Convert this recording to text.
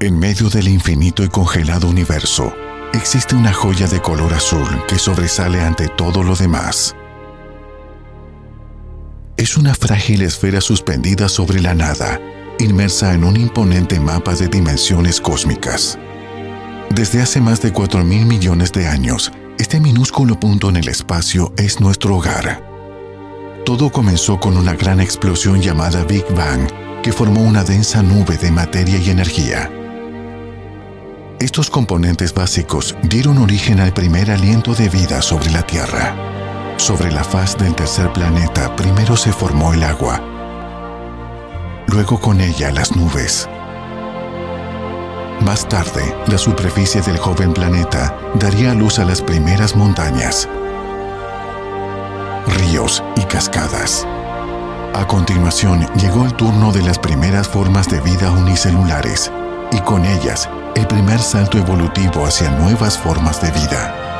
En medio del infinito y congelado universo, existe una joya de color azul que sobresale ante todo lo demás. Es una frágil esfera suspendida sobre la nada, inmersa en un imponente mapa de dimensiones cósmicas. Desde hace más de 4.000 millones de años, este minúsculo punto en el espacio es nuestro hogar. Todo comenzó con una gran explosión llamada Big Bang, que formó una densa nube de materia y energía. Estos componentes básicos dieron origen al primer aliento de vida sobre la Tierra. Sobre la faz del tercer planeta primero se formó el agua, luego con ella las nubes. Más tarde, la superficie del joven planeta daría luz a las primeras montañas, ríos y cascadas. A continuación, llegó el turno de las primeras formas de vida unicelulares, y con ellas, el primer salto evolutivo hacia nuevas formas de vida.